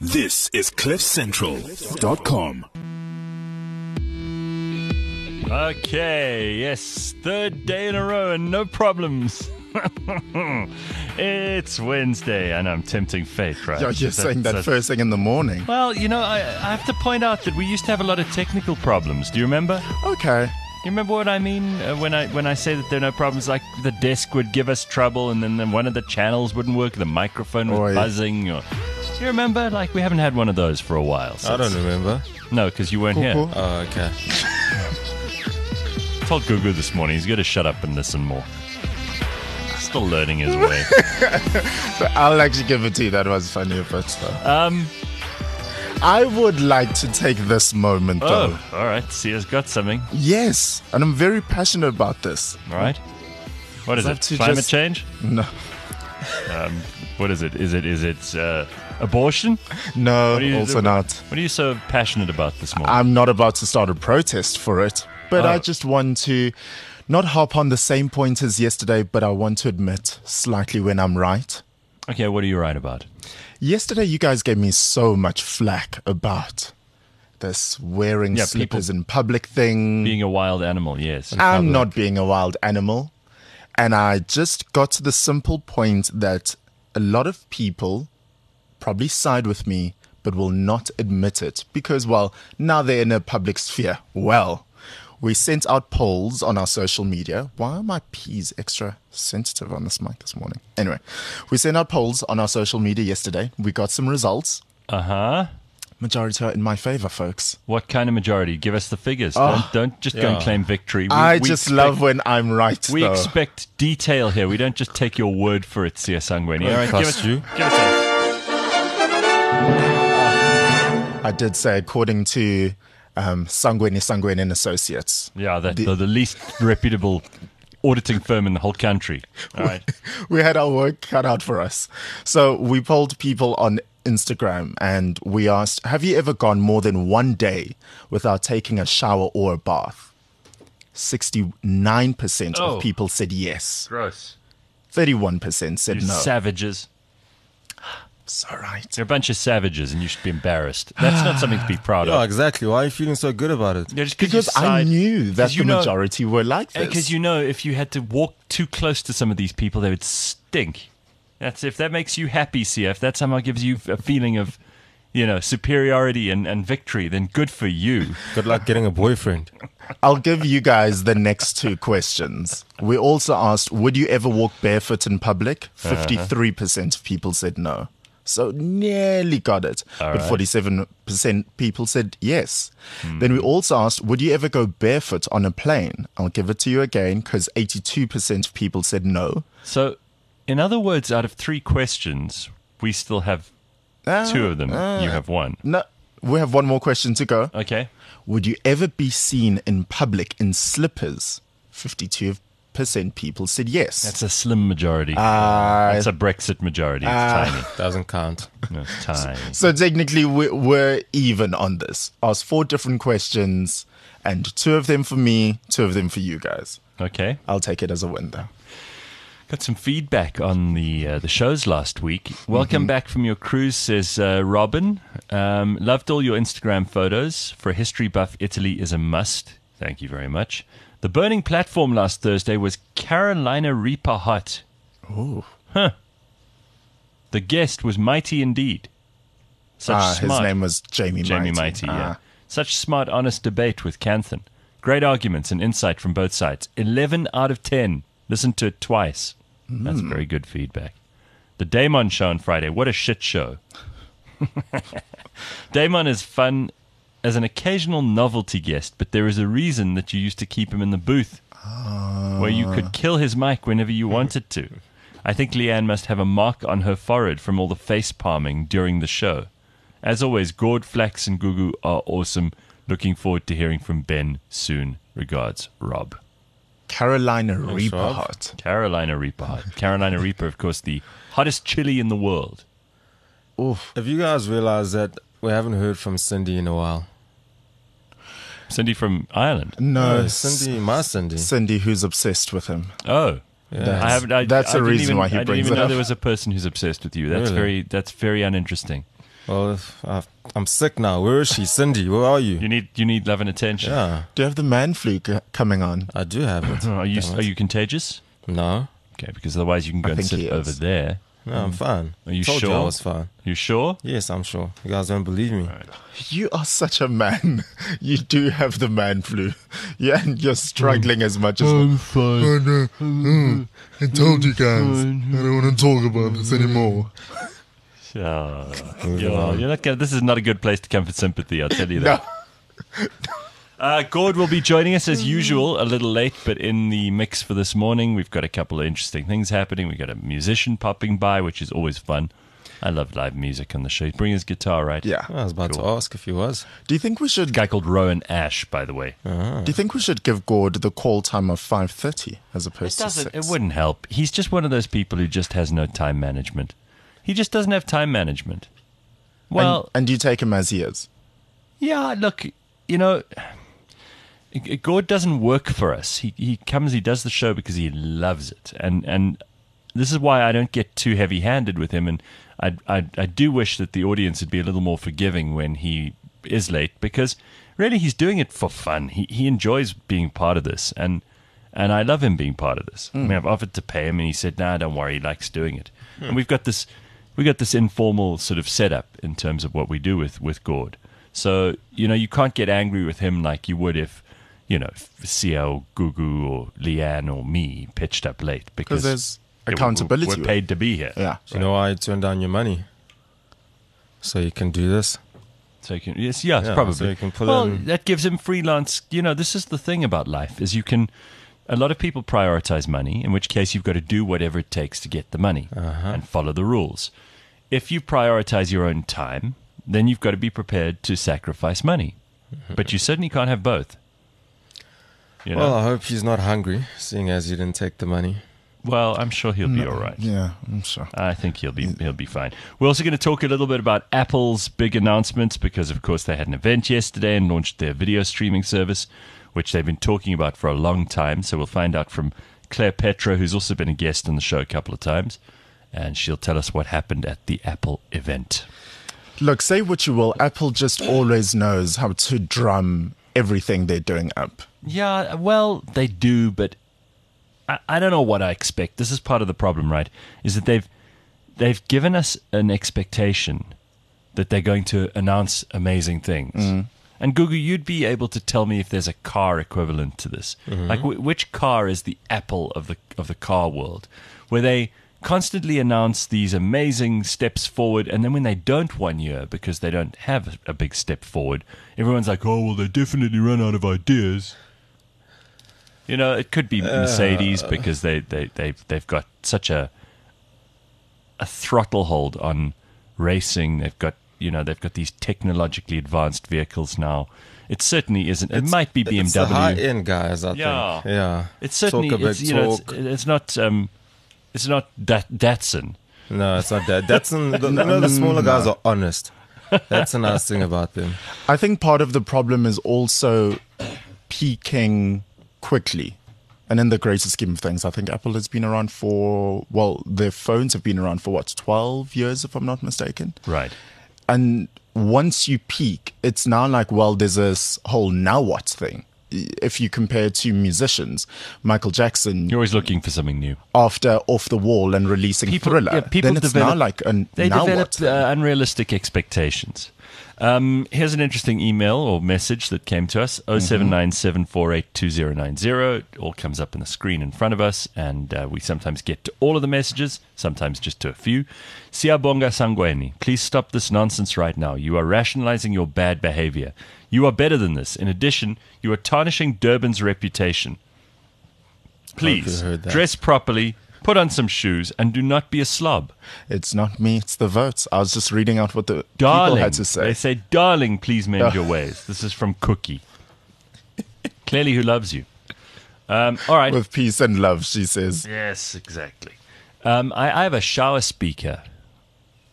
This is CliffCentral.com. Okay, yes, third day in a row and no problems. It's Wednesday and I'm tempting fate, right? You're saying that first thing in the morning. Well, you know, I have to point out that we used to have a lot of technical problems. Do you remember? Okay. You remember what I mean when I say that there are no problems? Like the desk would give us trouble, and then one of the channels wouldn't work. The microphone was buzzing. Do you remember? Like we haven't had one of those for a while. I don't remember. No, because you weren't here. Oh, okay. I told Gugu this morning he's got to shut up and listen more. Still learning his way. I'll actually give it to you. That was funny a bit. I would like to take this moment, though. Oh, all right. Sia's got something. Yes, and I'm very passionate about this. All right. What is it? Climate change? No. What is it? Is it abortion? No, also not. What are you so passionate about this morning? I'm not about to start a protest for it, but I just want to not hop on the same point as yesterday, but I want to admit slightly when I'm right. Okay, what are you right about? Yesterday, you guys gave me so much flack about this wearing slippers in public thing. Being a wild animal, yes. I'm not being a wild animal. And I just got to the simple point that a lot of people probably side with me, but will not admit it because, well, now they're in a public sphere. Well, we sent out polls on our social media. Why are my P's extra sensitive on this mic this morning? Anyway, we sent out polls on our social media yesterday. We got some results. Uh-huh. Majority are in my favor, folks. What kind of majority? Give us the figures. Don't just go and claim victory. I just love when I'm right, We though. expect detail here. We don't just take your word for it, Sia Sangweni. All right, give it to us. I did say, according to Sangweni and Associates. Yeah, the least reputable auditing firm in the whole country. All right. We had our work cut out for us. So we polled people on Instagram and we asked, have you ever gone more than one day without taking a shower or a bath? 69% of people said yes. Gross. 31% said no. Savages. It's all right. You're a bunch of savages and you should be embarrassed. That's not something to be proud of. Yeah, exactly. Why are you feeling so good about it? Yeah, just Because I knew that the majority were like this. Because you know if you had to walk too close to some of these people, they would stink. If that makes you happy, CF, that somehow gives you a feeling of, superiority and victory, then good for you. Good luck getting a boyfriend. I'll give you guys the next two questions. We also asked, would you ever walk barefoot in public? 53% of people said no. So nearly got it. All but right. 47% people said yes. Then we also asked, would you ever go barefoot on a plane? I'll give it to you again because 82% of people said no. So, in other words, out of 3 questions, we still have 2 of them. You have 1. No, we have one more question to go. Okay. Would you ever be seen in public in slippers? 52% people said yes. That's a slim majority. That's a Brexit majority. It's tiny. Doesn't count. No, it's tiny. So technically, we're even on this. Asked 4 different questions, and 2 of them for me, 2 of them for you guys. Okay. I'll take it as a win, though. Got some feedback on the shows last week. Welcome back from your cruise, says Robin. Loved all your Instagram photos. For a history buff, Italy is a must. Thank you very much. The burning platform last Thursday was Carolina Reaper hot. Ooh. Huh. The guest was mighty indeed. Such His name was Jamie Mighty, yeah. Such smart, honest debate with Canthan. Great arguments and insight from both sides. 11 out of 10. Listen to it twice. That's very good feedback. The Damon show on Friday. What a shit show. Damon is fun as an occasional novelty guest, but there is a reason that you used to keep him in the booth where you could kill his mic whenever you wanted to. I think Leanne must have a mark on her forehead from all the face palming during the show. As always, Gord, Flax, and Gugu are awesome. Looking forward to hearing from Ben soon. Regards, Rob. Carolina Reaper Rob. hot. Carolina Reaper hot. Carolina Reaper, of course, the hottest chili in the world. Oof. Have you guys realized that we haven't heard from Cindy in a while? Cindy from Ireland. No, Cindy, my Cindy. Cindy, who's obsessed with him. Oh. Yeah. That's the reason why he I didn't brings even it know up. there was a person who's obsessed with you. That's Really? very uninteresting. Well, I'm sick now. Where is she? Cindy, where are you? You need love and attention. Yeah, Do you have the man flu coming on? I do have it. Are Damn it. you contagious? No, Okay, because otherwise you can go I and think sit he over is. there. no, I'm fine. Are you Told sure? You I was fine. You sure? Yes, I'm sure. You guys don't believe me. You are such a man. You do have the man flu. Yeah, and you're struggling as much as. fine. I told you guys. I don't want to talk about this anymore. You're not gonna, this is not a good place to come for sympathy, I'll tell you that. Gord will be joining us as usual, a little late, but in the mix for this morning. We've got a couple of interesting things happening. We've got a musician popping by, which is always fun. I love live music on the show. He's bringing his guitar, right? Yeah. I was about to ask if he was. Do you think we should? A guy called Rowan Ash, by the way. Do you think we should give Gord the call time of 5:30 as opposed to 6? It wouldn't help. He's just one of those people who just has no time management. He just doesn't have time management. Well, and you take him as he is. yeah, look, you know, Gord doesn't work for us. He comes, he does the show because he loves it. And this is why I don't get too heavy-handed with him. And I do wish that the audience would be a little more forgiving when he is late, because really he's doing it for fun. He enjoys being part of this. And I love him being part of this. I mean, I've offered to pay him, and he said, "Nah, don't worry, he likes doing it." And we've got this informal sort of setup in terms of what we do with Gord. So, you know, you can't get angry with him like you would if CL, Gugu, or Leanne, or me pitched up late, because there's accountability. We're paid to be here. Yeah. Do you know why I turned down your money? So you can do this? So you can, yes, Yeah, probably. so you can pull well, in- that gives him freelance. You know, this is the thing about life, is you can. A lot of people prioritize money, in which case you've got to do whatever it takes to get the money and follow the rules. If you prioritize your own time, then you've got to be prepared to sacrifice money. But you certainly can't have both. You know? Well, I hope he's not hungry, seeing as you didn't take the money. Well, I'm sure he'll be all right. Yeah, I'm sure. I think he'll be fine. We're also going to talk a little bit about Apple's big announcements, because, of course, they had an event yesterday and launched their video streaming service, which they've been talking about for a long time. So we'll find out from Claire Petra, who's also been a guest on the show a couple of times, and she'll tell us what happened at the Apple event. Look, say what you will, Apple just always knows how to drum everything they're doing up. Yeah, well, they do, but I don't know what I expect. This is part of the problem, right? Is that they've given us an expectation that they're going to announce amazing things. And Gugu, you'd be able to tell me if there's a car equivalent to this. Like, which car is the Apple of the car world, where they constantly announce these amazing steps forward, and then when they don't one year because they don't have a big step forward, everyone's like, "Oh, well, they definitely run out of ideas." You know, it could be Mercedes, because they've got such a throttle hold on racing. They've got these technologically advanced vehicles now. It certainly isn't. It might be BMW. It's the high-end guys, I Yeah. think. Yeah. It's certainly Talk a bit, it's not Datsun. No, it's not that. The smaller guys are honest. That's a nice thing about them. I think part of the problem is also peaking quickly. And in the greater scheme of things, I think Apple has been around their phones have been around for 12 years, if I'm not mistaken. Right. And once you peak, it's now like, well, there's this whole now what thing. If you compare to musicians, Michael Jackson, You're always looking for something new. after Off the Wall and releasing Thriller, then it's now like They now develop what? unrealistic expectations. Here's an interesting email or message that came to us, 0797482090. It all comes up on the screen in front of us, and we sometimes get to all of the messages, sometimes just to a few. Siabonga Sangweni, please stop this nonsense right now. You are rationalizing your bad behavior. You are better than this. In addition, you are tarnishing Durban's reputation. Please, heard that. dress properly, put on some shoes, and do not be a slob. It's not me, it's the votes. I was just reading out what the Darling, people had to say. they say, darling, please mend your ways. This is from Cookie. Clearly who loves you. All right. With peace and love, she says. Yes, exactly. I have a shower speaker.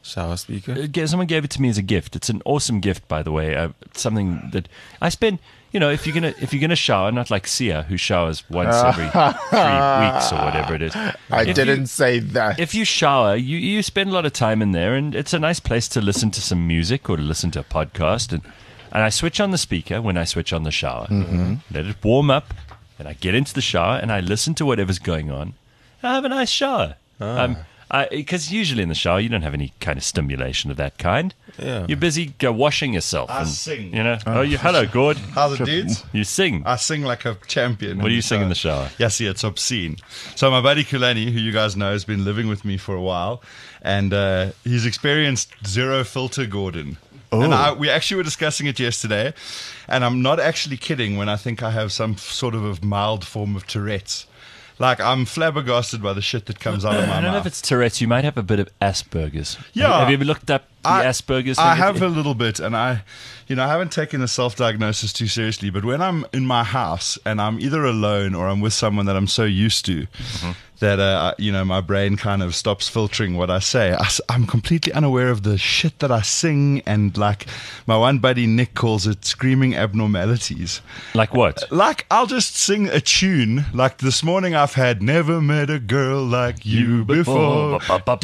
Shower speaker. Someone gave it to me as a gift. It's an awesome gift, by the way. Something that I spend. If you're gonna shower, not like Sia, who showers once every 3 weeks or whatever it is. I didn't say that. If you shower, you spend a lot of time in there, and it's a nice place to listen to some music or to listen to a podcast. And I switch on the speaker when I switch on the shower, let it warm up, and I get into the shower and I listen to whatever's going on. And I have a nice shower. Because usually in the shower you don't have any kind of stimulation of that kind. Yeah. You're busy washing yourself. I sing. Hello, Gord. How's it, dudes? You sing. I sing like a champion. What do you sing in the shower? Yes, yeah, it's obscene. So my buddy Kulani, who you guys know, has been living with me for a while, and he's experienced zero filter Gordon. Oh. And we actually were discussing it yesterday, and I'm not actually kidding when I think I have some sort of a mild form of Tourette's. Like, I'm flabbergasted by the shit that comes out of my I don't know mouth. if it's Tourette's. You might have a bit of Asperger's. Yeah. Have you ever looked up the Asperger's thing? I have a little bit, and I haven't taken the self-diagnosis too seriously, but when I'm in my house and I'm either alone or I'm with someone that I'm so used to that, my brain kind of stops filtering what I say, I'm completely unaware of the shit that I sing, and like my one buddy Nick calls it screaming abnormalities. Like what? Like, I'll just sing a tune. Like this morning I've had Never Met a Girl Like You Before. What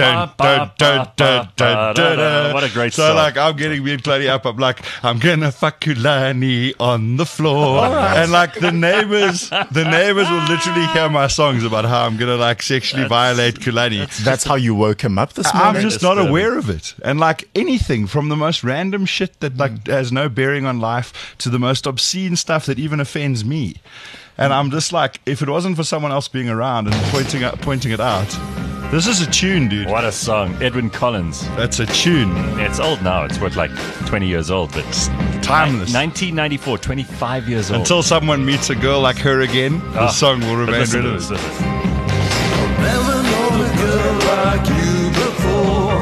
a great So song. like, I'm getting me and Claudia up. I'm like, I'm gonna fuck Kulani on the floor. And like the neighbors will literally hear my songs about how I'm gonna like sexually violate Kulani. That's how you woke him up this morning? I'm just not aware of it. And like anything from the most random shit that like has no bearing on life to the most obscene stuff that even offends me. And I'm just like, if it wasn't for someone else being around and pointing it out, this is a tune, dude. What a song. Edwin Collins. That's a tune. It's old now. It's like 20 years old, but Timeless. 1994, 25 years old. Until someone meets a girl like her again, the song will remain Listen to relevant. this. Never known a girl like you before.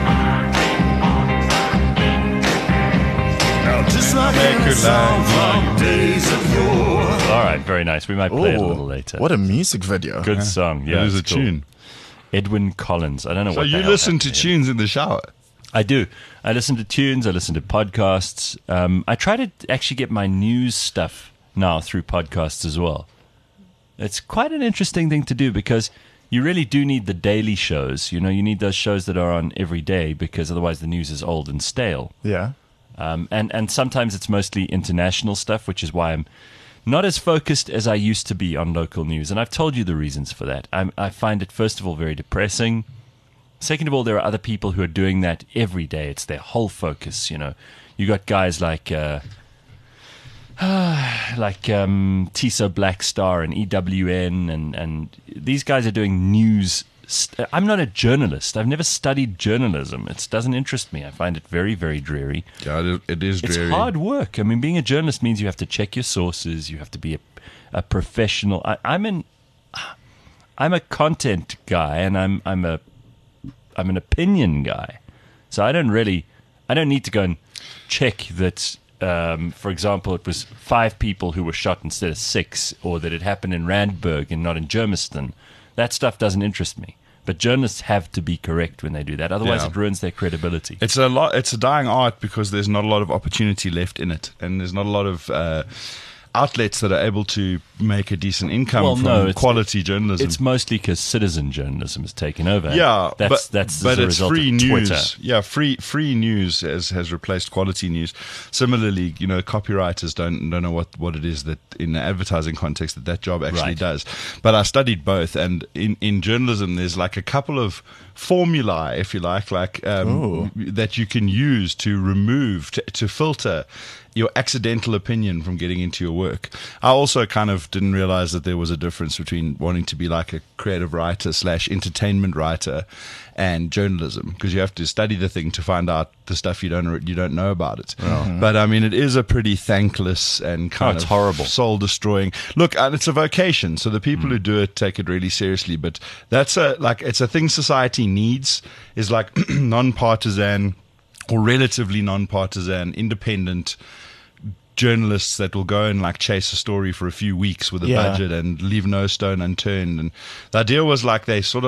Now just like any song from days of yore. All right, very nice. We might play it a little later. What a music video. Good song. Yeah, It is a it's cool. tune. Edwin Collins. I don't know So what the you hell listen to happened. tunes in the shower? I do. I listen to tunes. I listen to podcasts. I try to actually get my news stuff now through podcasts as well. It's quite an interesting thing to do because you really do need the daily shows. You need those shows that are on every day because otherwise the news is old and stale. Yeah. And sometimes it's mostly international stuff, which is why I'm not as focused as I used to be on local news. And I've told you the reasons for that. I find it, first of all, very depressing. Second of all, there are other people who are doing that every day. It's their whole focus. You got guys like Tiso Blackstar and EWN, and these guys are doing news. I'm not a journalist. I've never studied journalism. It doesn't interest me. I find it very, very dreary. Yeah, it is It's dreary. hard work. I mean, being a journalist means you have to check your sources. You have to be a professional. I'm a content guy, and I'm an opinion guy. So I don't need to go and check that. For example, it was 5 people who were shot instead of 6, or that it happened in Randburg and not in Germiston. That stuff doesn't interest me. But journalists have to be correct when they do that. Otherwise, Yeah. it ruins their credibility. It's a dying art because there's not a lot of opportunity left in it, and there's not a lot of outlets that are able to make a decent income from quality journalism. It's mostly because citizen journalism has taken over. Yeah, that's but as a it's result free of news. Twitter. Yeah, free news has replaced quality news. Similarly, copywriters don't know what it is that in the advertising context that job actually Right. does. But I studied both, and in journalism, there's like a couple of formulae, if you like that you can use to remove to filter your accidental opinion from getting into your work. I also kind of didn't realize that there was a difference between wanting to be like a creative writer / entertainment writer and journalism, because you have to study the thing to find out the stuff you don't know about it. But I mean, it is a pretty thankless and kind it's of horrible. soul destroying. Look, and it's a vocation, so the people who do it take it really seriously. But it's a thing society needs, is like non-partisan or relatively non-partisan, independent journalists that will go and like chase a story for a few weeks with a Yeah. budget and leave no stone unturned. And the idea was like they sort of like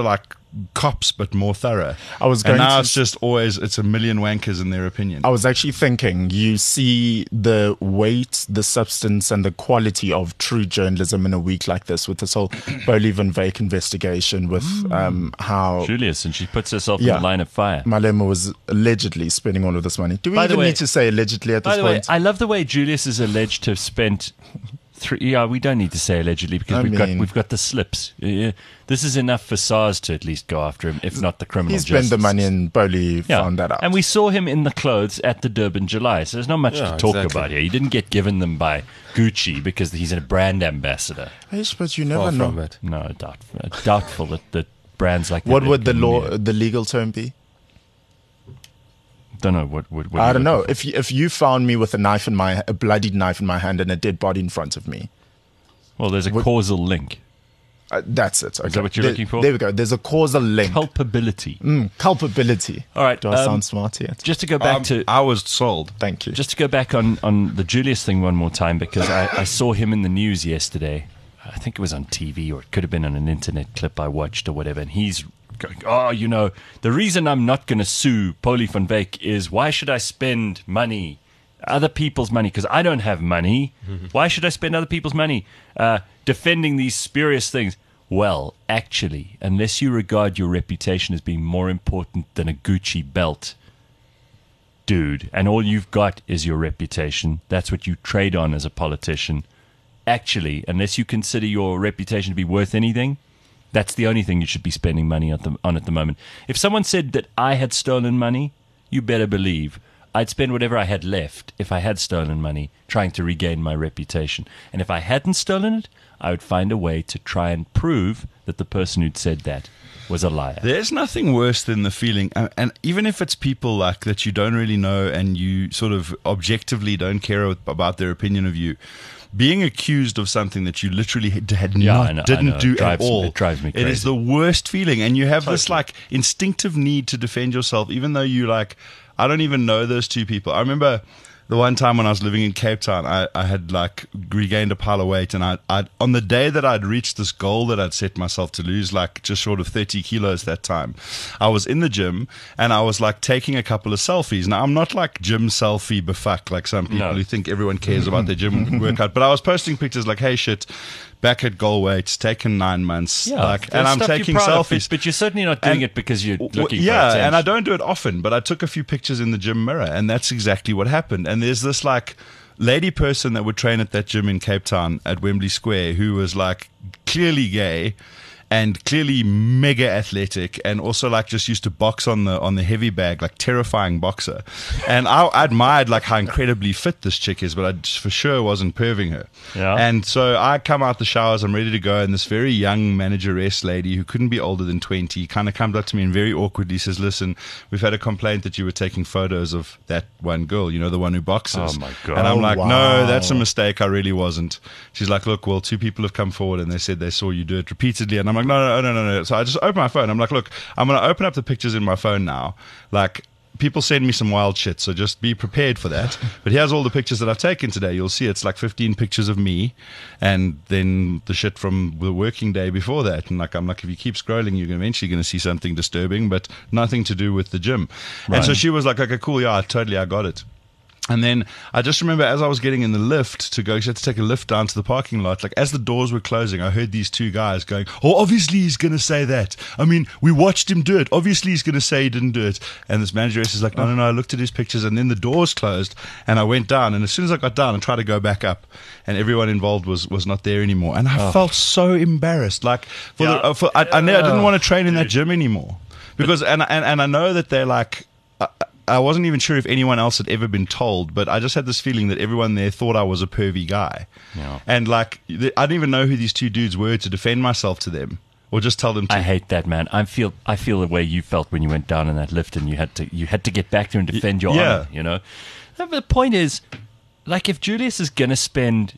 cops but more thorough. I was and going now to it's just always it's a million wankers in their opinion. I was actually thinking, you see the weight, the substance, and the quality of true journalism in a week like this, with this whole Boli van Wyk investigation, with how Julius, and she puts herself in Yeah. the line of fire. Malema was allegedly spending all of this money. Do we By the even way- need to say allegedly at By this the way, point? I love the way Julius is alleged to have spent. Yeah, we don't need to say allegedly because I mean- we've got the slips. Yeah, this is enough for SARS to at least go after him, if not the criminal He spent the justice. money and Boli Yeah. found that out. And we saw him in the clothes at the Durban July, so there's not much Yeah, to talk exactly. about here. He didn't get given them by Gucci because he's a brand ambassador. Yes, but you Far never know. from it. No, doubtful that brands like that. What would would the give law, me a- the legal term be? Don't know what I you don't know. looking for. If you found me with a bloodied knife in my hand and a dead body in front of me, Well, there's a causal link. that's it. Okay. that what you're There- looking for? There we go. There's a causal link. Culpability. Culpability. All right, Do I sound smart yet? Just to go back to I was sold. Thank you. Just to go back on the Julius thing one more time, because I saw him in the news yesterday. I think it was on TV, or it could have been on an internet clip I watched or whatever. And he's going, the reason I'm not going to sue Boli van Wyk is why should I spend money, other people's money, because I don't have money. Why should I spend other people's money defending these spurious things? Well, actually, unless you regard your reputation as being more important than a Gucci belt, dude, and all you've got is your reputation. That's what you trade on as a politician. Actually, unless you consider your reputation to be worth anything, that's the only thing you should be spending money on at the moment. If someone said that I had stolen money, you better believe I'd spend whatever I had left if I had stolen money trying to regain my reputation. And if I hadn't stolen it, I would find a way to try and prove that the person who'd said that was a liar. There's nothing worse than the feeling, and even if it's people like that you don't really know and you sort of objectively don't care about their opinion of you, being accused of something that you literally I didn't know. do It at all. It drives me It is crazy. the worst feeling, and you have this Totally. like instinctive need to defend yourself, even though you like. I don't even know those two people. I remember the one time when I was living in Cape Town, I had like regained a pile of weight, and I'd on the day that I'd reached this goal that I'd set myself to lose, like just short of 30 kilos that time, I was in the gym and I was like taking a couple of selfies. Now I'm not like gym selfie befuck like some people No. who think everyone cares about their gym workout, but I was posting pictures like, hey shit, back at goal weight, it's taken 9 months, like, and I'm taking selfies. but you're certainly not doing And- it because you're Well, looking for yeah, attention. and I don't do it often, but I took a few pictures in the gym mirror, and that's exactly what happened. And there's this like lady person that would train at that gym in Cape Town at Wembley Square who was like clearly gay and clearly mega athletic, and also like just used to box on the heavy bag, like terrifying boxer. And I admired like how incredibly fit this chick is, but I just for sure wasn't perving her. Yeah. And so I come out the showers, I'm ready to go, and this very young manageress lady who couldn't be older than 20 kind of comes up to me and very awkwardly says, listen, we've had a complaint that you were taking photos of that one girl, you know, the one who boxes. Oh, my God. And I'm like, wow. no, that's a mistake. I really wasn't. She's like, look, well, 2 people have come forward and they said they saw you do it repeatedly. And I'm like, no. So I just open my phone. I'm like, look, I'm going to open up the pictures in my phone now. Like, people send me some wild shit, so just be prepared for that. But here's all the pictures that I've taken today. You'll see it's like 15 pictures of me, and then the shit from the working day before that. And like, I'm like, if you keep scrolling, you're eventually going to see something disturbing, but nothing to do with the gym. And so she was like, okay, cool, yeah, I got it. And then I just remember as I was getting in the lift to go, she had to take a lift down to the parking lot. Like as the doors were closing, I heard these 2 guys going, oh, obviously he's going to say that. I mean, we watched him do it. Obviously he's going to say he didn't do it. And this manageress is like, no. I looked at his pictures, and then the doors closed and I went down. And as soon as I got down, I tried to go back up, and everyone involved was not there anymore. And I felt so embarrassed. Like I didn't want to train in that gym anymore because, and I know that they're like, I wasn't even sure if anyone else had ever been told, but I just had this feeling that everyone there thought I was a pervy guy. Yeah. And like, I didn't even know who these 2 dudes were to defend myself to them or just tell them to. I hate that, man. I feel the way you felt when you went down in that lift and you had to get back there and defend your Yeah. honor, you know? The point is, like, if Julius is going to spend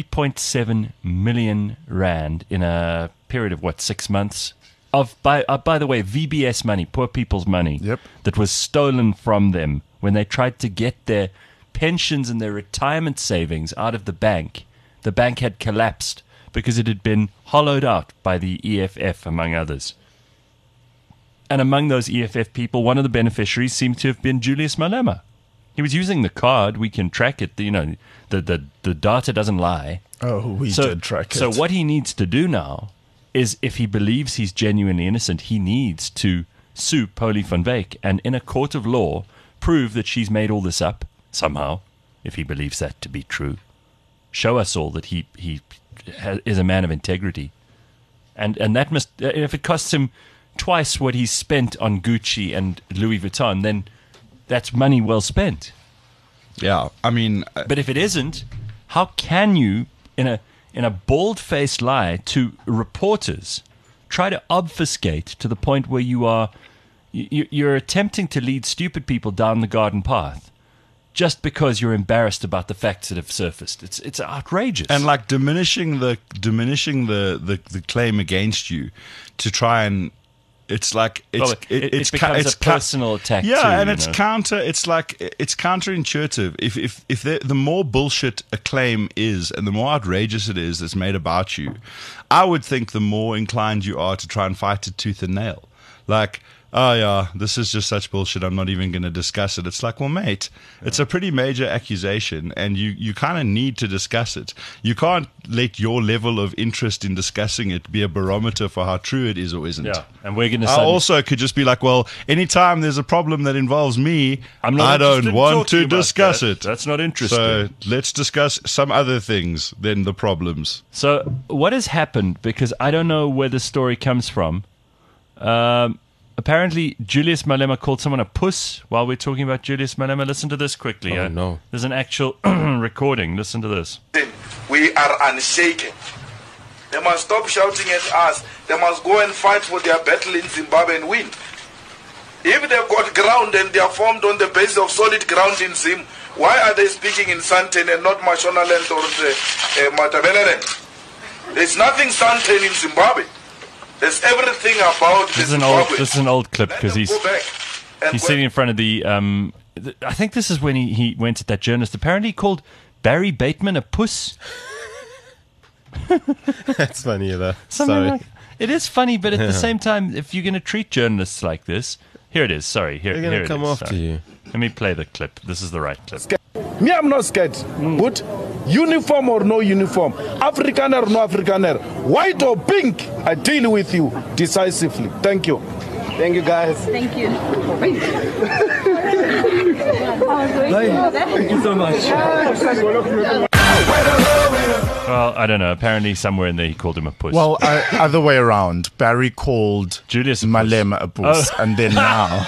3.7 million rand in a period of, 6 months? By the way, VBS money, poor people's money, Yep. that was stolen from them when they tried to get their pensions and their retirement savings out of the bank. The bank had collapsed because it had been hollowed out by the EFF, among others. among those EFF people, one of the beneficiaries seemed to have been Julius Malema. He was using the card. We can track it. The data doesn't lie. Oh, we did track it. So what he needs to do now is, if he believes he's genuinely innocent, he needs to sue Polly van Wyk and in a court of law prove that she's made all this up somehow, if he believes that to be true. Show us all that he is a man of integrity. And that must, if it costs him twice what he's spent on Gucci and Louis Vuitton, then that's money well spent. Yeah, I mean, But if it isn't, how can you, in a bald-faced lie to reporters, try to obfuscate to the point where you're attempting to lead stupid people down the garden path just because you're embarrassed about the facts that have surfaced? It's outrageous. and like diminishing the claim against you to try and it's like it becomes a personal attack. Yeah, too, and you it's know. it's counterintuitive. If the more bullshit a claim is, and the more outrageous it is that's made about you, I would think the more inclined you are to try and fight it tooth and nail. Like, oh yeah, this is just such bullshit, I'm not even going to discuss it. It's like, well, mate, it's a pretty major accusation, and you kind of need to discuss it. You can't let your level of interest in discussing it be a barometer for how true it is or isn't. Yeah, and we're going to I also could just be like, well, anytime there's a problem that involves me, I don't want to discuss it. That's not interesting. So let's discuss some other things than the problems. So what has happened, because I don't know where the story comes from, apparently Julius Malema called someone a puss while we're talking about Julius Malema. Listen to this quickly. Oh, no. There's an actual recording. Listen to this. We are unshaken. They must stop shouting at us. They must go and fight for their battle in Zimbabwe and win. If they've got ground and they are formed on the basis of solid ground in Zim, why are they speaking in Santen and not Mashonaland or Matabeleland? There's nothing Santen in Zimbabwe. There's everything about Zimbabwe. This is an old clip, Let because them go back and he's sitting in front of the I think this is when he went at that journalist. Apparently he called Barry Bateman a puss. That's funny, though. Something Sorry. like, it is funny, but at the same time, if you're going to treat journalists like this, here it is. Sorry, here They're here going it to come is. after Sorry. you. Let me play the clip. This is the right clip. Me, I'm not scared. But uniform or no uniform, Afrikaner or no Afrikaner, white or pink, I deal with you decisively. Thank you. Thank you, guys. Thank you. Thank you so much. Well, I don't know. Apparently, somewhere in there, he called him a puss. Well, other way around. Barry called Julius a puss. Malema a puss, Oh. and then now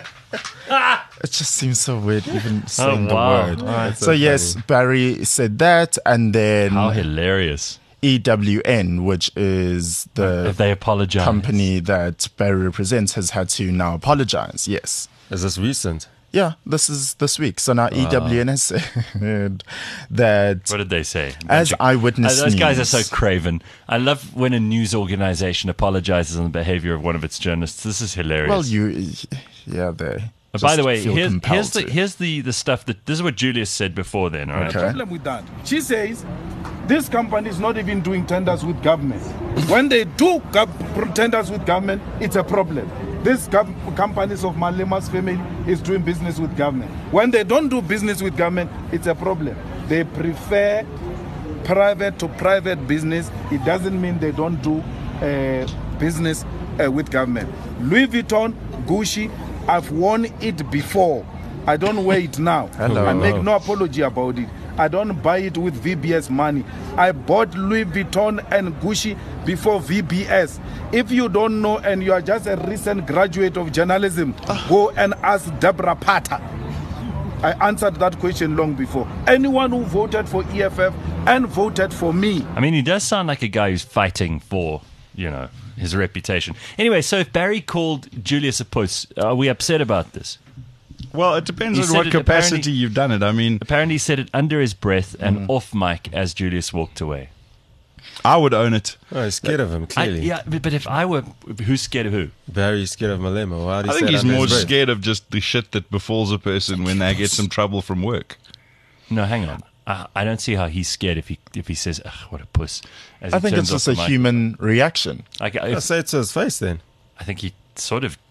it just seems so weird even saying wow. the word. Oh, so yes, Barry said that, and then How hilarious. EWN, which is the If they apologize. company that Barry represents, has had to now apologize. Yes. Is this recent? Yeah, this is this week. So now EWN has said that What did they say? as eyewitness Those guys are news- so craven. I love when a news organization apologizes on the behavior of one of its journalists. This is hilarious. well, they. By the just way, feel compelled here's to. the stuff that this is what Julius said before then. All right. Okay. Problem with that. She says this company is not even doing tenders with government. When they do tenders with government, it's a problem. This companies of Malema's family is doing business with government. When they don't do business with government, it's a problem. They prefer private to private business. It doesn't mean they don't do business with government. Louis Vuitton, Gucci, I've worn it before. I don't wear it now. Hello. I make no apology about it. I don't buy it with VBS money. I bought Louis Vuitton and Gucci before VBS. If you don't know and you are just a recent graduate of journalism, go and ask Deborah Patta. I answered that question long before. Anyone who voted for EFF and voted for me. I mean, he does sound like a guy who's fighting for, his reputation. Anyway, so if Barry called Julius a puss, are we upset about this? Well, it depends He on said what it capacity apparently- you've done it. I mean, Apparently, he said it under his breath and off mic as Julius walked away. I would own it. Oh, he's scared of him, clearly. Yeah, but if I were, who's scared of who? Very scared of Malema. Why do you I say think that he's under more his breath? scared of just the shit that befalls a person when they get some trouble from work. No, hang on. I don't see how he's scared if he says, "Ugh, what a puss." As I he think turns it's just off a the mic. human reaction. Like, I say it to his face then. I think he sort of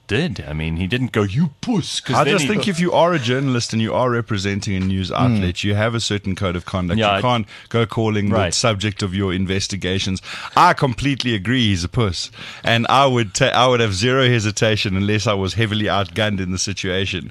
did. I mean, he didn't go, "You puss." I just think if you are a journalist and you are representing a news outlet, you have a certain code of conduct. Yeah, you can't go calling the subject of your investigations. I completely agree he's a puss. And I would have zero hesitation unless I was heavily outgunned in the situation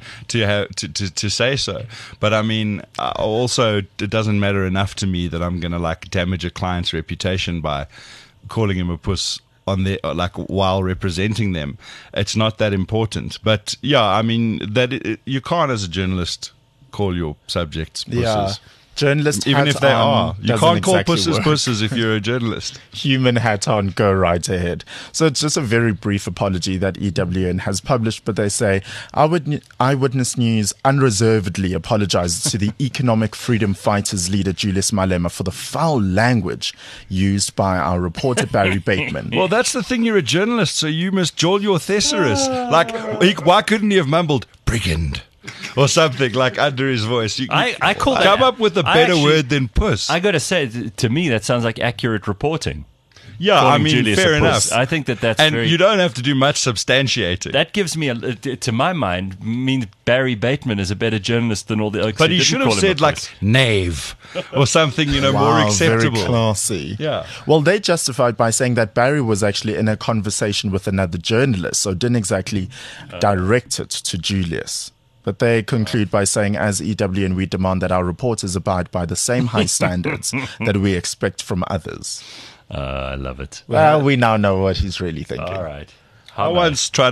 to say so. But I mean, also, it doesn't matter enough to me that I'm going to like damage a client's reputation by calling him a puss on their while representing them. It's not that important. But yeah, I mean you can't as a journalist call your subjects pusses. Yeah. Journalist even hat if they on are. You doesn't can't call exactly pusses work. pusses if you're a journalist. Human hat on, go right ahead. So it's just a very brief apology that EWN has published, but they say Eyewitness News unreservedly apologizes to the economic freedom fighters leader Julius Malema for the foul language used by our reporter Barry Bateman. Well, that's the thing. You're a journalist, so you must jol your thesaurus. Why couldn't he have mumbled brigand or something like under his voice? I call that. Come up with a better word than puss. I got to say, to me, that sounds like accurate reporting. Yeah, Calling I mean, Julius fair a puss. enough. I think that's and very. You don't have to do much substantiating. That gives me, to my mind, means Barry Bateman is a better journalist than all the oaks. But who he didn't should call have him a said like puss. knave or something, more Wow, acceptable. very classy. Yeah. Well, they justified by saying that Barry was actually in a conversation with another journalist, so didn't exactly direct it to Julius. But they conclude by saying, as EWN, we demand that our reporters abide by the same high standards that we expect from others. I love it. Well, we now know what he's really thinking. All right. I once tried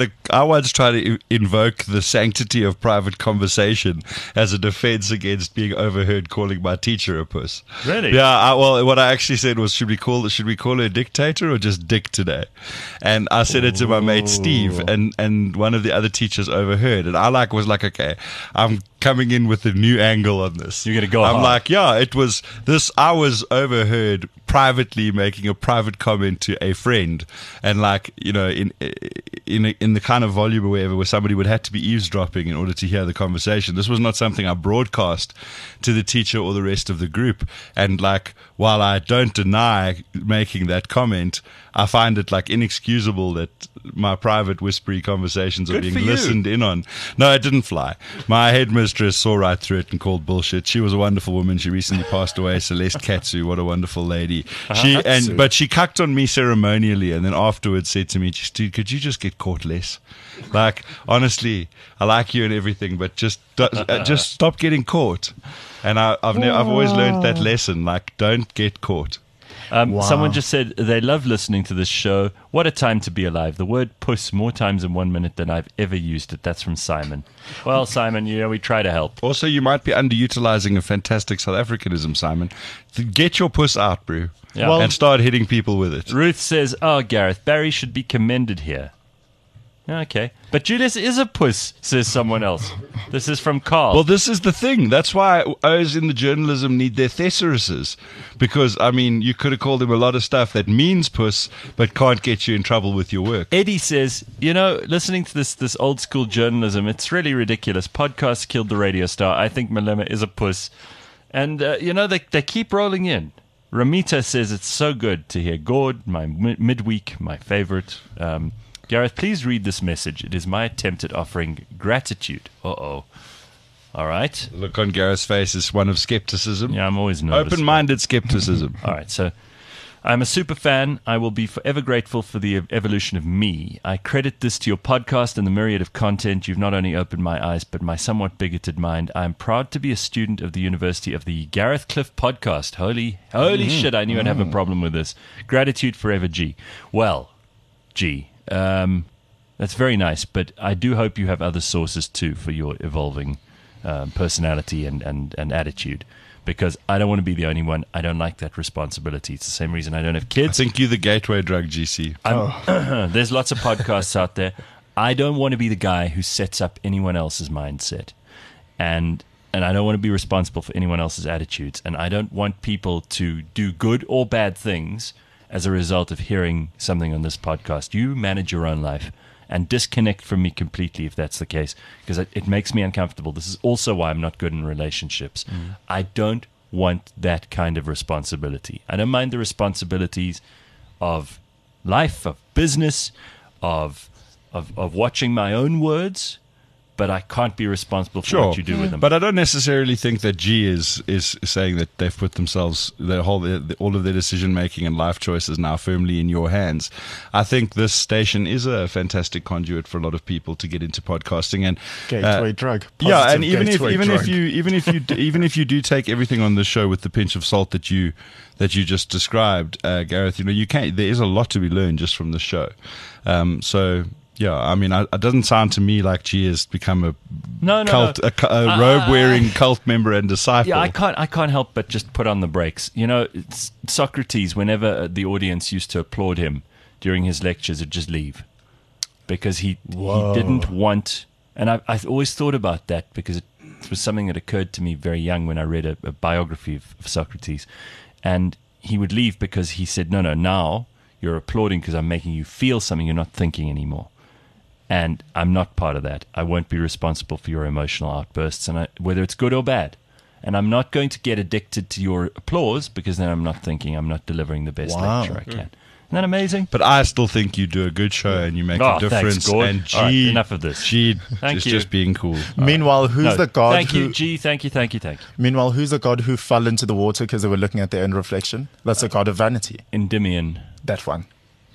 to invoke the sanctity of private conversation as a defense against being overheard calling my teacher a puss. Really? Yeah. What I actually said was, should we call her a dictator or just Dick today? And I said it to my mate Steve, and one of the other teachers overheard, and I was like, okay, I'm coming in with a new angle on this. You're gonna go I'm hard. like, yeah, it was this. I was overheard privately making a private comment to a friend, and in the kind of volume or whatever where somebody would have to be eavesdropping in order to hear the conversation. This was not something I broadcast to the teacher or the rest of the group. And while I don't deny making that comment, I find it inexcusable that my private whispery conversations are Good being for you. listened in on. No, it didn't fly. My headmistress saw right through it and called bullshit. She was a wonderful woman. She recently passed away, Celeste Katsu. What a wonderful lady. But she cucked on me ceremonially, and then afterwards said to me, "Dude, could you just get caught less? Honestly, I like you and everything, but just stop getting caught." And I've always learned that lesson. Don't get caught. Someone just said they love listening to this show. What a time to be alive. The word puss more times in 1 minute than I've ever used it. That's from Simon. Well, Simon, we try to help. Also, you might be underutilizing a fantastic South Africanism, Simon. Get your puss out, bro. Yeah. And start hitting people with it. Ruth says, "Oh, Gareth, Barry should be commended here." Okay. But Julius is a puss, says someone else. This is from Carl. Well, this is the thing. That's why O's in the journalism need their thesauruses. Because, you could have called him a lot of stuff that means puss, but can't get you in trouble with your work. Eddie says, listening to this old school journalism, it's really ridiculous. Podcasts killed the radio star. I think Malema is a puss. And, they keep rolling in. Ramita says it's so good to hear Gord, my midweek, my favorite. Gareth, please read this message. It is my attempt at offering gratitude. Uh-oh. All right. Look on Gareth's face is one of skepticism. Yeah, I'm always nervous. Open-minded skepticism. All right, so I'm a super fan. I will be forever grateful for the evolution of me. I credit this to your podcast and the myriad of content. You've not only opened my eyes, but my somewhat bigoted mind. I am proud to be a student of the University of the Gareth Cliff podcast. Holy shit, I knew I'd have a problem with this. Gratitude forever, G. Well, G, that's very nice, but I do hope you have other sources too for your evolving personality and attitude. Because I don't want to be the only one. I don't like that responsibility. It's the same reason I don't have kids. I think you're the gateway drug, GC. There's lots of podcasts out there. I don't want to be the guy who sets up anyone else's mindset. And I don't want to be responsible for anyone else's attitudes. And I don't want people to do good or bad things as a result of hearing something on this podcast. You manage your own life and disconnect from me completely if that's the case, because it makes me uncomfortable. This is also why I'm not good in relationships. I don't want that kind of responsibility. I don't mind the responsibilities of life, of business, of of watching my own words, but I can't be responsible for what you do with them. But I don't necessarily think that G is saying that they've put themselves, all of their decision making and life choices now firmly in your hands. I think this station is a fantastic conduit for a lot of people to get into podcasting and Gateway drug. Yeah, and Positive even if you do take everything on the show with the pinch of salt that you just described, Gareth, there is a lot to be learned just from the show. So. Yeah, I mean, it doesn't sound to me like G has become a robe-wearing cult member and disciple. Yeah, I can't help but just put on the brakes. It's Socrates, whenever the audience used to applaud him during his lectures, would just leave because he didn't want. And I always thought about that because it was something that occurred to me very young when I read a biography of Socrates, and he would leave because he said, "No, now you're applauding because I'm making you feel something. You're not thinking anymore." And I'm not part of that. I won't be responsible for your emotional outbursts, and whether it's good or bad. And I'm not going to get addicted to your applause because then I'm not thinking, I'm not delivering the best lecture I can. Isn't that amazing? But I still think you do a good show and you make a difference. Thanks, Gord. And G, all right, enough of this. G Thank is you. just being cool. Meanwhile, who's the god? Thank you, G. Thank you. Meanwhile, who's the god who fell into the water because they were looking at their own reflection? That's the god of vanity. Endymion. That one.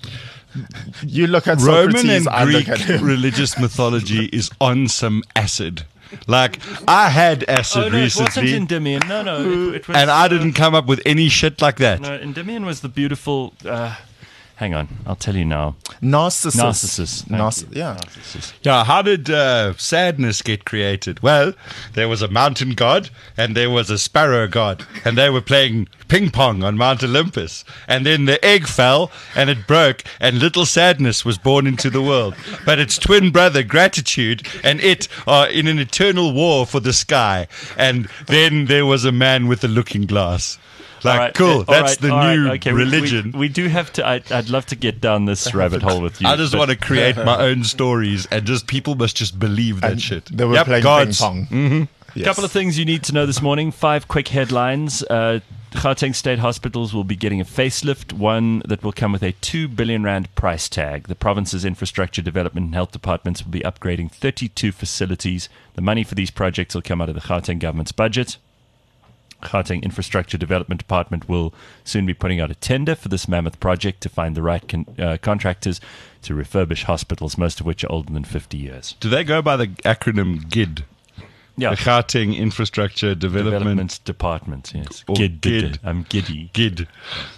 You look at Roman Socrates, and I look Greek at him. religious mythology is on some acid. Like, I had acid Oh, no, it wasn't recently, Endymion. No. It was, and I didn't come up with any shit like that. No, Endymion was the beautiful... hang on, I'll tell you now. Narcissus. Thank you. Yeah. Narcissus. Yeah, how did sadness get created? Well, there was a mountain god and there was a sparrow god, and they were playing ping pong on Mount Olympus. And then the egg fell and it broke, and little sadness was born into the world. But its twin brother, gratitude, and it are in an eternal war for the sky. And then there was a man with a looking glass. Like, All right, cool, that's all the right, new okay, religion. We do have to. I'd love to get down this rabbit hole with you. I just but- want to create my own stories, and just people must just believe that And shit. They were playing gods. ping pong. A couple of things you need to know this morning. 5 quick headlines. Gauteng State Hospitals will be getting a facelift, one that will come with a 2 billion rand price tag. The province's infrastructure development and health departments will be upgrading 32 facilities. The money for these projects will come out of the Gauteng government's budget. Gauteng Infrastructure Development Department will soon be putting out a tender for this mammoth project to find the right contractors to refurbish hospitals, most of which are older than 50 years. Do they go by the acronym GID? Yeah. The Gauteng Infrastructure Development Department, yes. Or GID. I'm giddy. GID.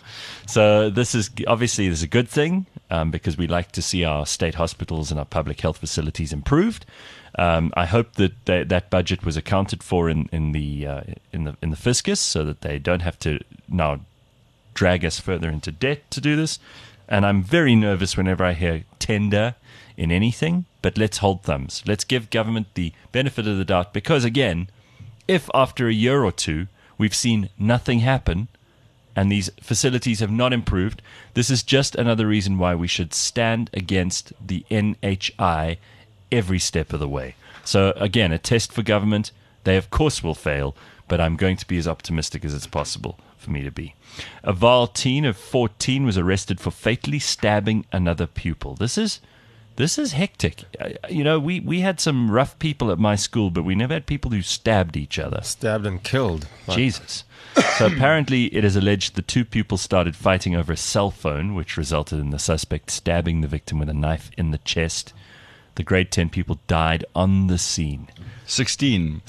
So this is a good thing because we like to see our state hospitals and our public health facilities improved. I hope that that budget was accounted for in the fiscus, so that they don't have to now drag us further into debt to do this. And I'm very nervous whenever I hear tender in anything. But let's hold thumbs. Let's give government the benefit of the doubt, because again, if after a year or two we've seen nothing happen and these facilities have not improved, this is just another reason why we should stand against the NHI every step of the way. So again, a test for government. They of course will fail, but I'm going to be as optimistic as it's possible for me to be. A Vaal teen of 14 was arrested for fatally stabbing another pupil. This is hectic. We had some rough people at my school, but we never had people who stabbed each other. Stabbed and killed. Jesus. So apparently it is alleged the two pupils started fighting over a cell phone, which resulted in the suspect stabbing the victim with a knife in the chest. The grade 10 pupil died on the scene. 16.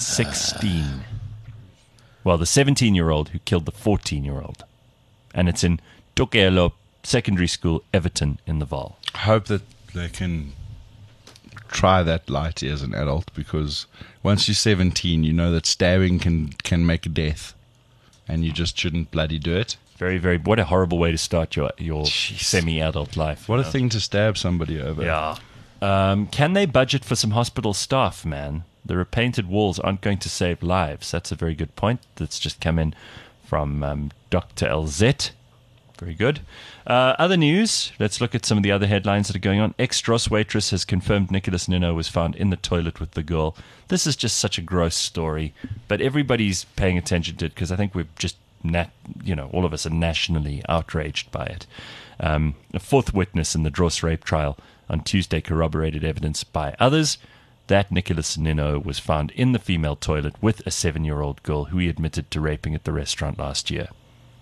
Well, the 17-year-old who killed the 14-year-old. And it's in Tokelo Secondary School, Everton, in the Vaal. I hope that they can try that lightly as an adult, because once you're 17, you know that stabbing can make a death, and you just shouldn't bloody do it. Very, very. What a horrible way to start your semi-adult life. What a thing to stab somebody over. Yeah. Can they budget for some hospital staff, man? The repainted walls aren't going to save lives. That's a very good point. That's just come in from Dr. LZ. Very good. Other news. Let's look at some of the other headlines that are going on. Ex-Dross waitress has confirmed Nicholas Nino was found in the toilet with the girl. This is just such a gross story, but everybody's paying attention to it because I think we're just, all of us are nationally outraged by it. A fourth witness in the Dross rape trial On Tuesday, corroborated evidence by others that Nicholas Nino was found in the female toilet with a 7-year-old girl who he admitted to raping at the restaurant last year.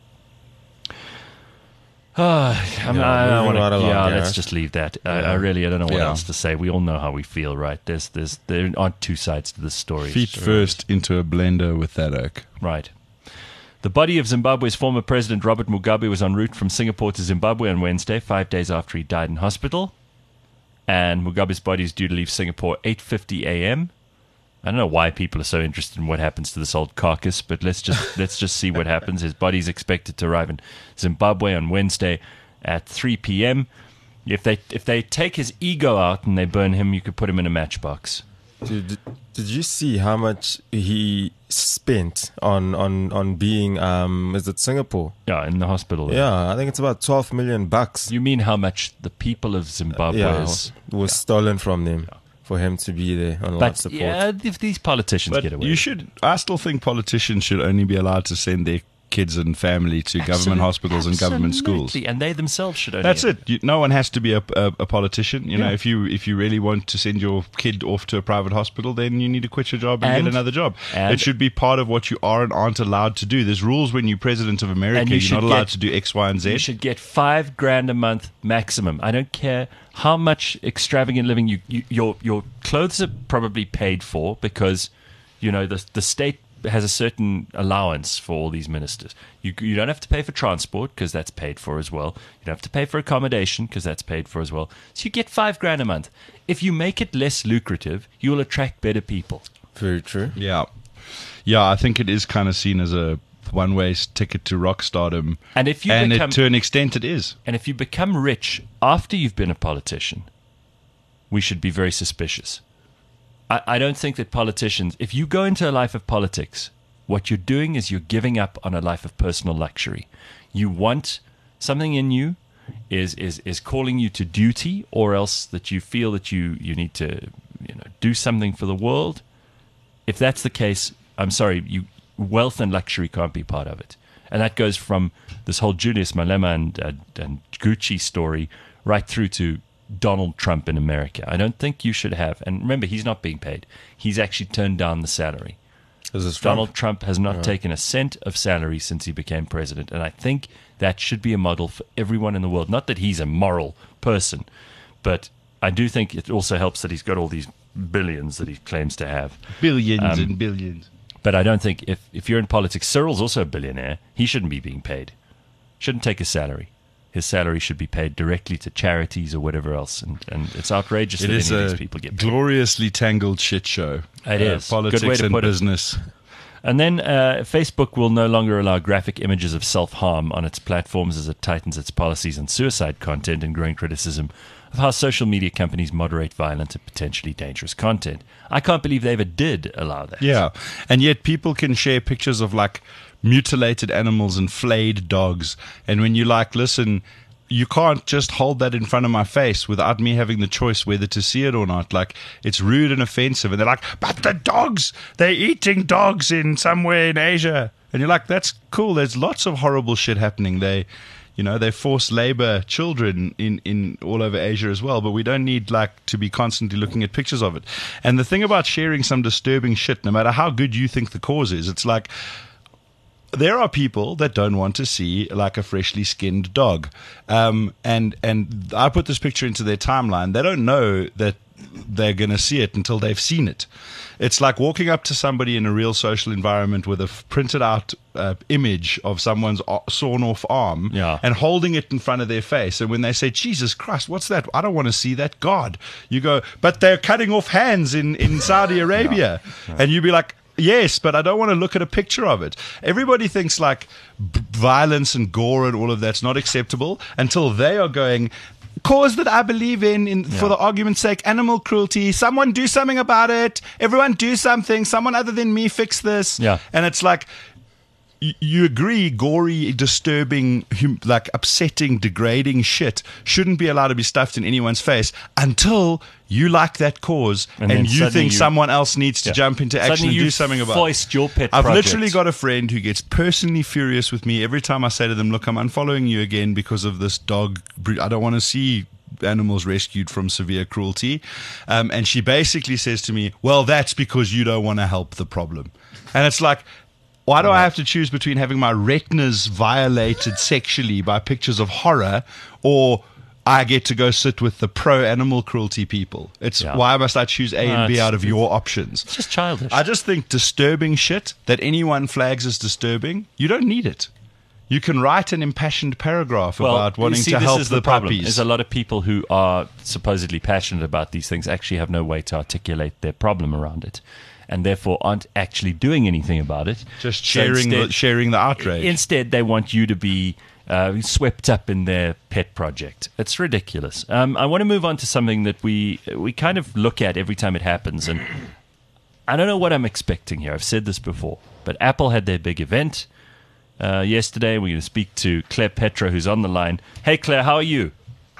Let's just leave that. I don't know what else to say. We all know how we feel, right? There aren't two sides to this story. Feet first into a blender with that oak. Right. The body of Zimbabwe's former president, Robert Mugabe, was en route from Singapore to Zimbabwe on Wednesday, 5 days after he died in hospital. And Mugabe's body is due to leave Singapore 8:50 a.m. I don't know why people are so interested in what happens to this old carcass, but let's just see what happens. His body's expected to arrive in Zimbabwe on Wednesday at 3 p.m. If they take his ego out and they burn him, you could put him in a matchbox. Did you see how much he spent on being is it Singapore? Yeah, in the hospital. Yeah, I think it's about $12 million. You mean how much the people of Zimbabwe was stolen from them for him to be there on life support? Yeah, if these politicians get away. I still think politicians should only be allowed to send their kids and family to government hospitals and government schools, and they themselves should only. That's it. No one has to be a politician. You know, if you really want to send your kid off to a private hospital, then you need to quit your job and get another job. It should be part of what you are and aren't allowed to do. There's rules when you're president of America. You're not allowed to do X, Y, and Z. You should get $5,000 a month maximum. I don't care how much extravagant living your clothes are probably paid for, because you know the state has a certain allowance for all these ministers. You don't have to pay for transport because that's paid for as well. You don't have to pay for accommodation because that's paid for as well. So you get $5,000 a month. If you make it less lucrative, you will attract better people. Very true. Yeah. I think it is kind of seen as a one-way ticket to rock stardom, and to an extent it is. And if you become rich after you've been a politician, we should be very suspicious. I don't think that politicians, if you go into a life of politics, what you're doing is you're giving up on a life of personal luxury. You want something in you is calling you to duty, or else that you feel that you need to do something for the world. If that's the case, I'm sorry, wealth and luxury can't be part of it. And that goes from this whole Julius Malema and Gucci story right through to Donald Trump in America. I don't think you should have, and remember, he's not being paid. He's actually turned down the salary. Donald Trump has not taken a cent of salary since he became president, and I think that should be a model for everyone in the world. Not that he's a moral person, but I do think it also helps that he's got all these billions that he claims to have. Billions and billions. But I don't think if you're in politics, Cyril's also a billionaire. He shouldn't be being paid. Shouldn't take a salary. His salary should be paid directly to charities or whatever else, and it's outrageous that any of these people get paid. Gloriously tangled shit show. It is. Politics Good way to and put business. It. And then Facebook will no longer allow graphic images of self-harm on its platforms as it tightens its policies on suicide content and growing criticism of how social media companies moderate violent and potentially dangerous content. I can't believe they ever did allow that. Yeah, and yet people can share pictures of mutilated animals and flayed dogs, and when you listen, you can't just hold that in front of my face without me having the choice whether to see it or not. It's rude and offensive, and they're like, but the dogs, they're eating dogs in somewhere in Asia, and you're like, that's cool, there's lots of horrible shit happening. They force labor children in all over Asia as well, but we don't need to be constantly looking at pictures of it. And the thing about sharing some disturbing shit, no matter how good you think the cause is, it's there are people that don't want to see a freshly skinned dog. And I put this picture into their timeline. They don't know that they're going to see it until they've seen it. It's like walking up to somebody in a real social environment with a printed out image of someone's sawn off arm and holding it in front of their face. And when they say, Jesus Christ, what's that? I don't want to see that. God. You go, but they're cutting off hands in Saudi Arabia. And you'd be like, yes, but I don't want to look at a picture of it. Everybody thinks violence and gore and all of that's not acceptable until they are going, cause that I believe in for the argument's sake, animal cruelty. Someone do something about it. Everyone do something. Someone other than me fix this. Yeah. And it's you agree gory, disturbing, upsetting, degrading shit shouldn't be allowed to be stuffed in anyone's face until you like that cause and you think someone else needs to jump into action and do something about it. Foist your pet I've project. literally got a friend who gets personally furious with me every time I say to them, look, I'm unfollowing you again because of this dog. I don't want to see animals rescued from severe cruelty. And she basically says to me, well, that's because you don't want to help the problem. And it's like, why do I have to choose between having my retinas violated sexually by pictures of horror, or I get to go sit with the pro-animal cruelty people? It's why must I choose A and B out of your options? It's just childish. I just think disturbing shit that anyone flags as disturbing, you don't need it. You can write an impassioned paragraph about wanting to help the puppies. There's a lot of people who are supposedly passionate about these things actually have no way to articulate their problem around it, and therefore aren't actually doing anything about it. Just sharing the outrage. Instead, they want you to be swept up in their pet project. It's ridiculous. I want to move on to something that we kind of look at every time it happens, and I don't know what I'm expecting here. I've said this before, but Apple had their big event yesterday. We're going to speak to Claire Petra, who's on the line. Hey, Claire, how are you?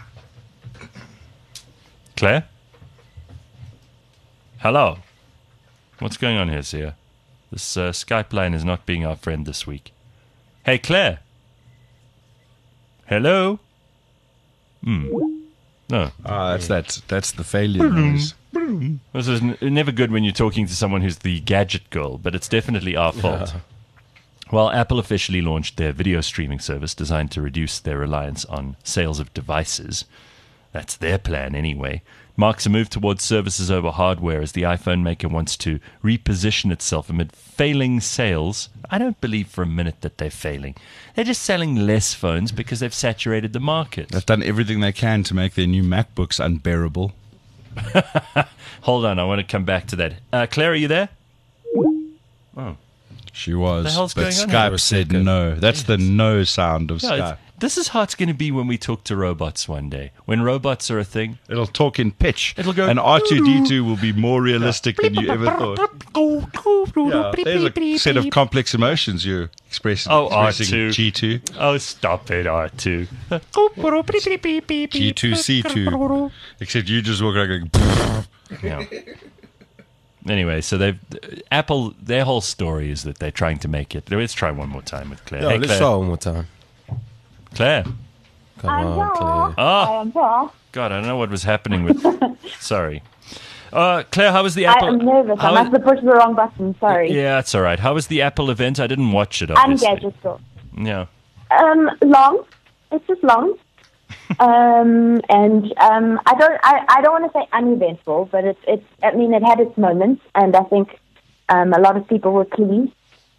Claire? Hello? What's going on here, Sia? This Skype line is not being our friend this week. Hey, Claire? Hello? No. That's the failure news. This is never good when you're talking to someone who's the gadget girl, but it's definitely our fault. Well, Apple officially launched their video streaming service designed to reduce their reliance on sales of devices. That's their plan anyway. Marks a move towards services over hardware as the iPhone maker wants to reposition itself amid failing sales. I don't believe for a minute that they're failing. They're just selling less phones because they've saturated the market. They've done everything they can to make their new MacBooks unbearable. Hold on, I want to come back to that. Claire, are you there? Oh. She was, what the hell's but going on Skype here? said no. That's the no sound of Skype. This is how it's going to be when we talk to robots one day. When robots are a thing. It'll talk in pitch. It'll go. And R2-D2 will be more realistic than you ever thought. There's a set of complex emotions you're expressing. Oh, expressing R2. G2. Oh, stop it, R2. G2C2. Except you just walk around going... Yeah. Anyway, so Apple, their whole story is that they're trying to make it. Let's try one more time with Claire. Yeah, hey, let's Claire. try one more time. Claire. Come on, Claire. Oh, God, I don't know what was happening with... Sorry. Claire, how was the Apple... I'm nervous. I must have pushed the wrong button. Sorry. Yeah, that's all right. How was the Apple event? I didn't watch it, I'm obviously. gadget girl. Yeah. Long. It's just long. I don't want to say uneventful, but it had its moments, and I think a lot of people were pleased.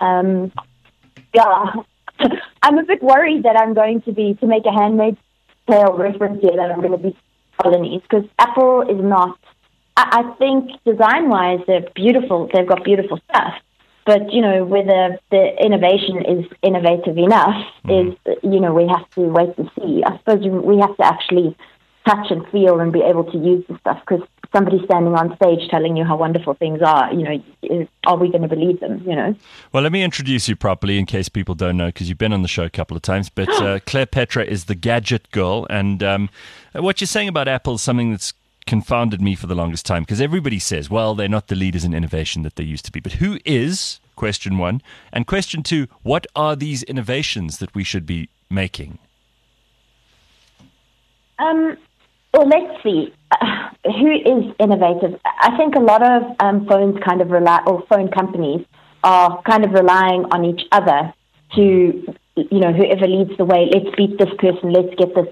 I'm a bit worried that I'm going to make a Handmaid's Tale reference here, that I'm going to be colonies, because Apple is not. I think design-wise they're beautiful. They've got beautiful stuff. But, whether the innovation is innovative enough is, we have to wait to see. I suppose we have to actually touch and feel and be able to use the stuff, because somebody standing on stage telling you how wonderful things are, are we going to believe them, Well, let me introduce you properly in case people don't know, because you've been on the show a couple of times. But Claire Petra is the gadget girl. And what you're saying about Apple is something that's confounded me for the longest time, because everybody says, well, they're not the leaders in innovation that they used to be. But who is, question one? And question two, what are these innovations that we should be making? Well, let's see. Who is innovative? I think a lot of phone companies are kind of relying on each other to, whoever leads the way, let's beat this person, let's get this,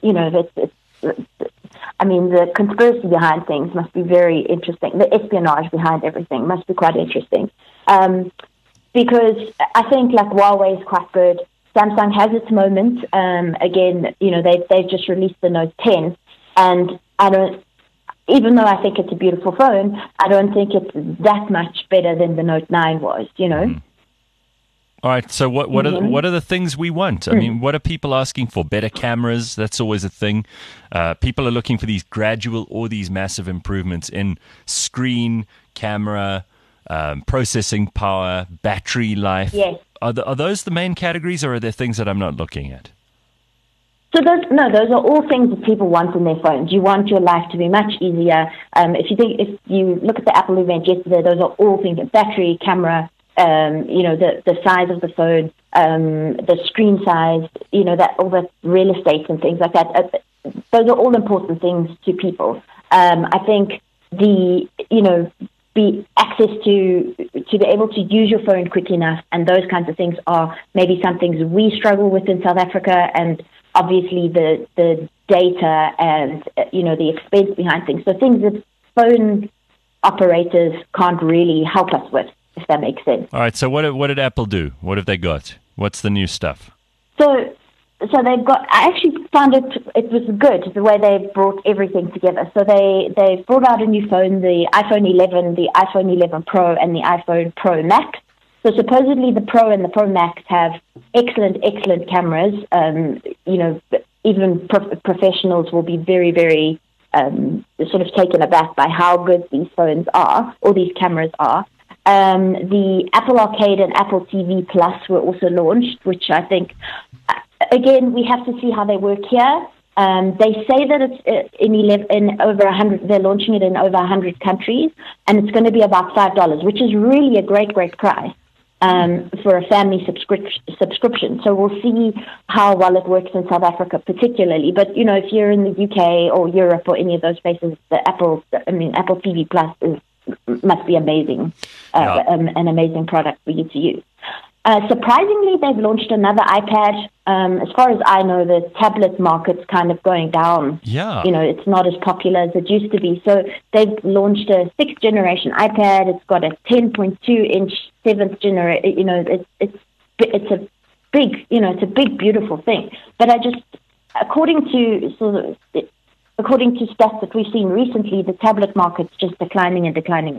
the conspiracy behind things must be very interesting. The espionage behind everything must be quite interesting. Because I think Huawei is quite good. Samsung has its moment. Again, they've just released the Note 10, and even though I think it's a beautiful phone, I don't think it's that much better than the Note 9 was, All right, so what are the things we want? I mean, what are people asking for? Better cameras, that's always a thing. People are looking for these gradual or these massive improvements in screen, camera, processing power, battery life. Yes. Are those the main categories, or are there things that I'm not looking at? So those are all things that people want in their phones. You want your life to be much easier. If you look at the Apple event yesterday, those are all things: battery, camera, the size of the phone, the screen size, all the real estate and things like that. those are all important things to people. I think be access to be able to use your phone quick enough, and those kinds of things are maybe some things we struggle with in South Africa, and obviously the data and the expense behind things. So things that phone operators can't really help us with, if that makes sense. All right. So what did Apple do? What have they got? What's the new stuff? So they've got. I actually found it was good the way they brought everything together. So they brought out a new phone, the iPhone 11, the iPhone 11 Pro, and the iPhone Pro Max. So supposedly the Pro and the Pro Max have excellent cameras. Even professionals will be very, very sort of taken aback by how good these phones are, or these cameras are. The Apple Arcade and Apple TV Plus were also launched, which I think, again, we have to see how they work here. They say that it's in over 100. They're launching it in over 100 countries, and it's going to be about $5, which is really a great price for a family subscription. So we'll see how well it works in South Africa, particularly. But if you're in the UK or Europe or any of those places, the Apple TV Plus must be amazing, an amazing product for you to use. Surprisingly, they've launched another iPad. As far as I know, the tablet market's kind of going down. Yeah. It's not as popular as it used to be. So they've launched a 6th generation iPad. It's got a 10.2-inch 7th generation. It's a big, beautiful thing. But according to stats that we've seen recently, the tablet market's just declining.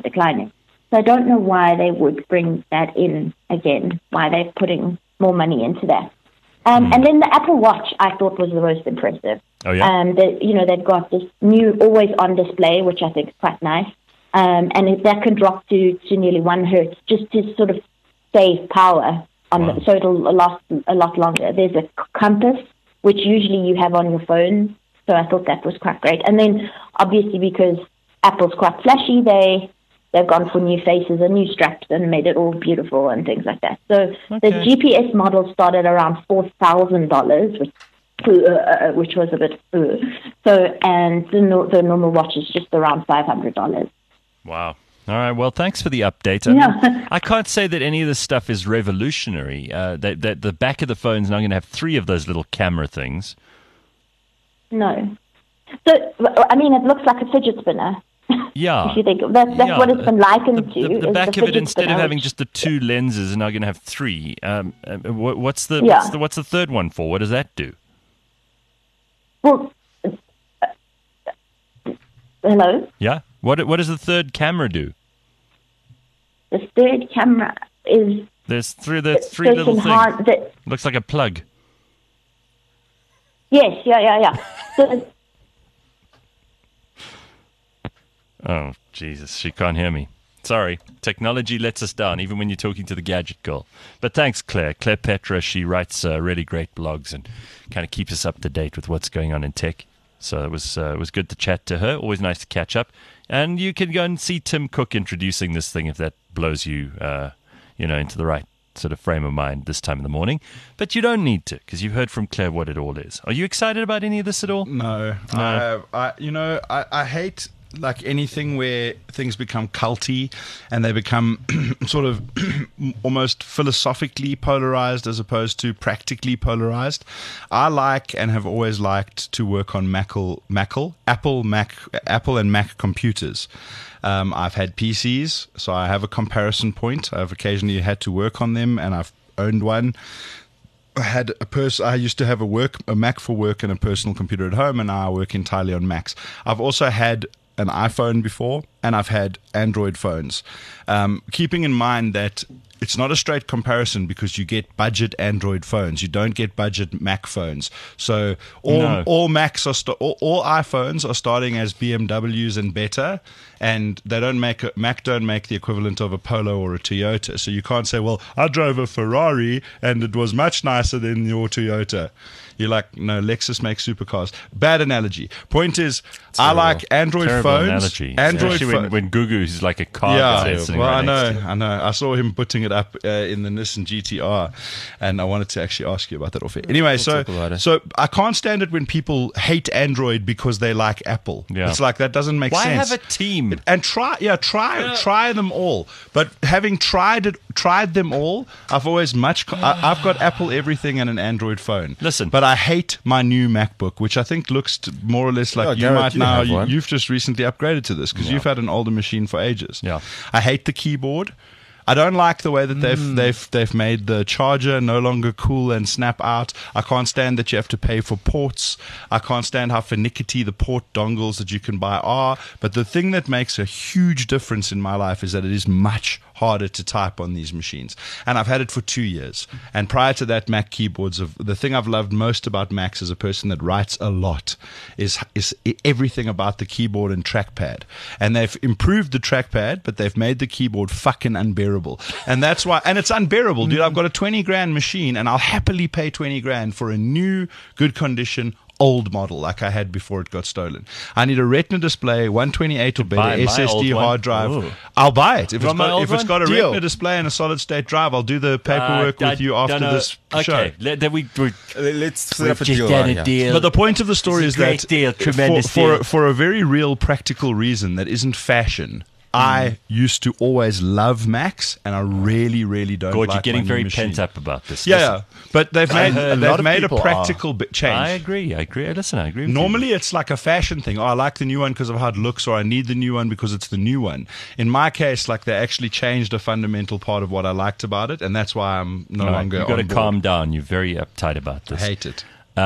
So I don't know why they would bring that in again, why they're putting more money into that. And then the Apple Watch, I thought, was the most impressive. Oh, yeah? They've got this new always-on display, which I think is quite nice. And that can drop to nearly 1 hertz just to sort of save power, so it'll last a lot longer. There's a compass, which usually you have on your phone, so I thought that was quite great. And then, obviously, because Apple's quite flashy, they've gone for new faces and new straps and made it all beautiful and things like that. So the GPS model started around $4,000, which was a bit. So and the normal watch is just around $500. Wow. All right. Well, thanks for the update. I mean, I can't say that any of this stuff is revolutionary. That the back of the phone is now going to have 3 of those little camera things. No. So I mean, it looks like a fidget spinner. Yeah. If you think that's what it's been likened to. The back of it, instead of having just the 2 lenses, is now going to have 3. What's the third one for? What does that do? Well, hello? Yeah. What does the third camera do? The third camera is... There's 3 little things. Looks like a plug. Yes, yeah. So, oh, Jesus, she can't hear me. Sorry, technology lets us down, even when you're talking to the gadget girl. But thanks, Claire. Claire Petra, she writes really great blogs and kind of keeps us up to date with what's going on in tech. So it was good to chat to her. Always nice to catch up. And you can go and see Tim Cook introducing this thing if that blows you, into the right sort of frame of mind this time in the morning. But you don't need to, because you've heard from Claire what it all is. Are you excited about any of this at all? No. I hate like anything where things become culty and they become sort of almost philosophically polarized as opposed to practically polarized. I like and have always liked to work on Apple and Mac computers. I've had PCs, so I have a comparison point. I've occasionally had to work on them, and I've owned one. I used to have a Mac for work and a personal computer at home, and now I work entirely on Macs. I've also had an iPhone before, and I've had Android phones. Keeping in mind that it's not a straight comparison because you get budget Android phones. You don't get budget Mac phones. So all Macs all iPhones are starting as BMWs and better, and Mac don't make the equivalent of a Polo or a Toyota. So you can't say, well, I drove a Ferrari and it was much nicer than your Toyota. You're like, no, Lexus makes supercars. Bad analogy. Point is, I like Android phones. Analogy. Android when Gugu's like a car guy Yeah, sitting well, right next to him. I know. I saw him putting it up in the Nissan GTR, and I wanted to actually ask you about that off air. Anyway, so I can't stand it when people hate Android because they like Apple. Yeah. It's like that doesn't make Why sense. have a team? And try them all. But having tried them all, I've got Apple everything and an Android phone. Listen. But I hate my new MacBook, which I think looks more or less like you Gareth, might you now. have one. You've just recently upgraded to this because you've had an older machine for ages. Yeah. I hate the keyboard. I don't like the way that they've made the charger no longer cool and snap out. I can't stand that you have to pay for ports. I can't stand how finicky the port dongles that you can buy are. But the thing that makes a huge difference in my life is that it is much harder to type on these machines. And I've had it for 2 years. And prior to that, Mac keyboards, the thing I've loved most about Macs as a person that writes a lot is everything about the keyboard and trackpad. And they've improved the trackpad, but they've made the keyboard fucking unbearable. And that's why, and it's unbearable, dude. I've got a 20 grand machine and I'll happily pay 20 grand for a new, good condition, old model like I had before it got stolen. I need a Retina display, 128 or better, SSD hard drive. Ooh. I'll buy it. If Want my old it's got a one? Deal. Retina display and a solid state drive, I'll do the paperwork with you after this show. Okay, Let's set up a just deal. done right a here. deal. But the point of the story It's is a great that deal, tremendous deal. for a very real practical reason that isn't fashion, I used to always love Macs, and I really, really don't Gord, like you're getting my new very machine. pent up about this. Yeah, but they've made lot of a people practical change. I agree. Listen, I agree with Normally, it's like a fashion thing. Oh, I like the new one because of how it looks, or I need the new one because it's the new one. In my case, like they actually changed a fundamental part of what I liked about it, and that's why I'm no you. longer. You've got to on board. calm down. You're very uptight about I this. hate it.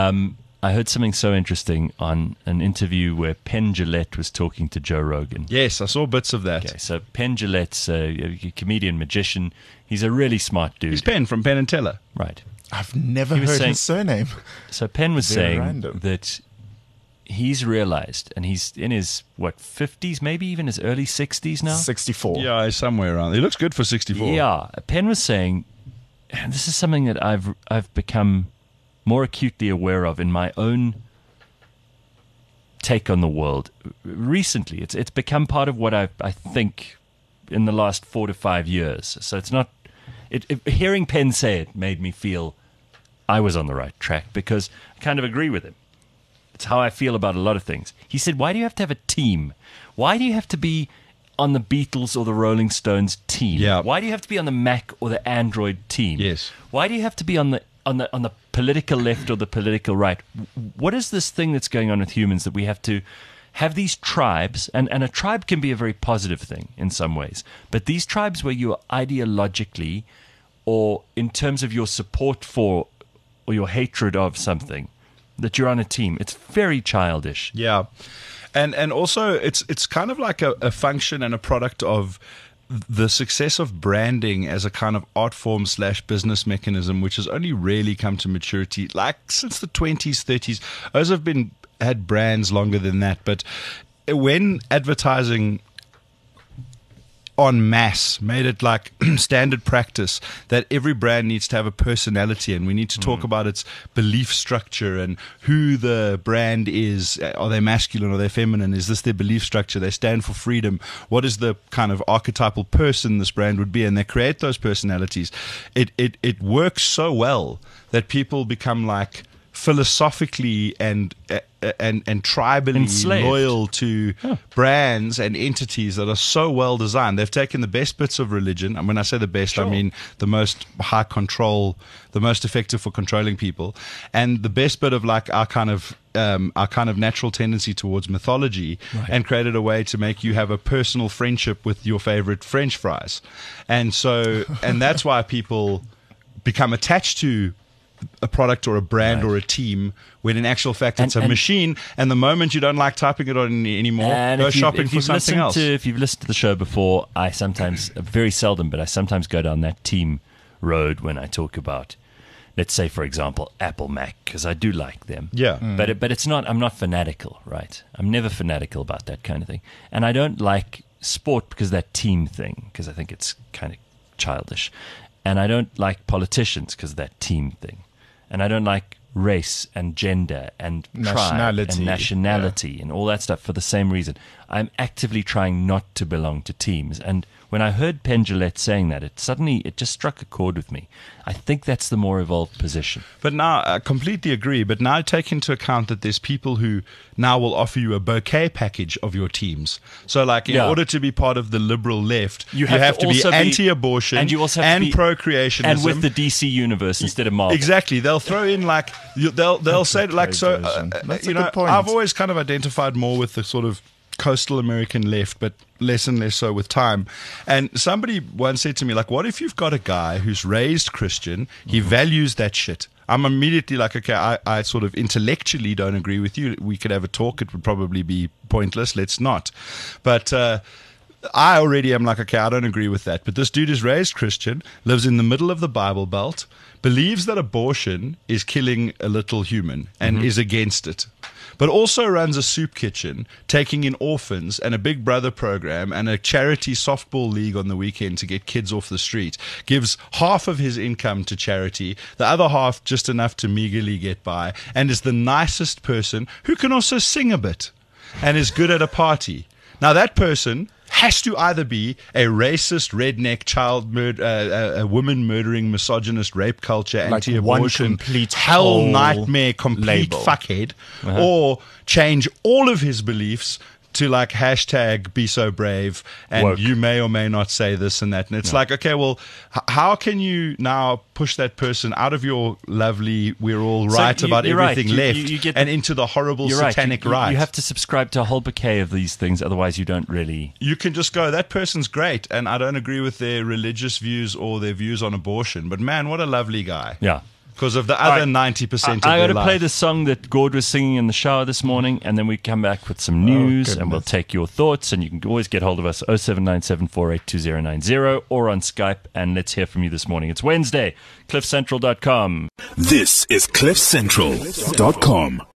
I heard something so interesting on an interview where Penn Jillette was talking to Joe Rogan. Yes, I saw bits of that. Okay, so Penn Jillette's a comedian, magician. He's a really smart dude. He's Penn from Penn and Teller. Right. I've never He was heard saying- his surname. So Penn was Very saying random. that he's realized, and he's in his, 50s, maybe even his early 60s now? 64. Yeah, he's somewhere around. He looks good for 64. Yeah. Penn was saying, and this is something that I've become more acutely aware of in my own take on the world recently. It's become part of what I think in the last 4 to 5 years. So it's not. Hearing Penn say it made me feel I was on the right track because I kind of agree with him. It's how I feel about a lot of things. He said, "Why do you have to have a team? Why do you have to be on the Beatles or the Rolling Stones team? Yeah. Why do you have to be on the Mac or the Android team? Yes. Why do you have to be on the political left or the political right? What is this thing that's going on with humans that we have to have these tribes? And a tribe can be a very positive thing in some ways, but these tribes where you are ideologically or in terms of your support for or your hatred of something, that you're on a team, it's very childish. Yeah. And also it's kind of like a function and a product of the success of branding as a kind of art form / business mechanism, which has only really come to maturity like since the 20s, 30s. Those have had brands longer than that. But when advertising en masse made it like standard practice that every brand needs to have a personality, and we need to talk about its belief structure and who the brand is. Are they masculine? Are they feminine? Is this their belief structure? They stand for freedom. What is the kind of archetypal person this brand would be? And they create those personalities. It works so well that people become like philosophically and tribally Enslaved. loyal to brands and entities that are so well designed. They've taken the best bits of religion, and when I say the best, I mean the most high control, the most effective for controlling people, and the best bit of like our kind of natural tendency towards mythology, and created a way to make you have a personal friendship with your favorite French fries. And that's why people become attached to a product or a brand or a team, when in actual fact it's a machine, and the moment you don't like typing it on anymore, go shopping for something else. If you've listened to the show before, I sometimes, very seldom, but I sometimes go down that team road when I talk about, let's say, for example, Apple Mac, because I do like them. Yeah. But it's not, I'm not fanatical, right? I'm never fanatical about that kind of thing. And I don't like sport because of that team thing, because I think it's kind of childish. And I don't like politicians because of that team thing. And I don't like race and gender and tribe Nationality. and nationality and all that stuff for the same reason. I'm actively trying not to belong to teams. And when I heard Penn Jillette saying that, it just struck a chord with me. I think that's the more evolved position. But now, I completely agree. But now take into account that there's people who now will offer you a bouquet package of your teams. So, like, in order to be part of the liberal left, you have to be anti-abortion and you also have to be procreationism. And with the DC universe instead of Marvel. Exactly. They'll throw in, like, they'll say, like, so, That's you a good know, point. I've always kind of identified more with the sort of coastal American left, but less and less so with time. And somebody once said to me, like, what if you've got a guy who's raised Christian, he values that shit? I'm immediately like, okay, I sort of intellectually don't agree with you. We could have a talk. It would probably be pointless. Let's not. But I already am like, okay, I don't agree with that. But this dude is raised Christian, lives in the middle of the Bible Belt, believes that abortion is killing a little human and is against it, but also runs a soup kitchen, taking in orphans and a Big Brother program and a charity softball league on the weekend to get kids off the street, gives half of his income to charity, the other half just enough to meagerly get by, and is the nicest person who can also sing a bit and is good at a party. Now, that person has to either be a racist, redneck, a woman murdering, misogynist, rape culture, Like anti-abortion, one complete hell whole nightmare, complete label. fuckhead, or change all of his beliefs to like hashtag be so brave and Woke. you may or may not say this and that. And it's like, okay, well, how can you now push that person out of your lovely, we're all right about you're right. everything left You get and into the horrible satanic right? You have to subscribe to a whole bouquet of these things, otherwise you don't really... You can just go, that person's great, and I don't agree with their religious views or their views on abortion, but man, what a lovely guy. Yeah. Because of the other 90% of I their got to life. play the song that Gord was singing in the shower this morning, and then we come back with some news, and we'll take your thoughts, and you can always get hold of us, 0797482090, or on Skype, and let's hear from you this morning. It's Wednesday, cliffcentral.com. This is cliffcentral.com.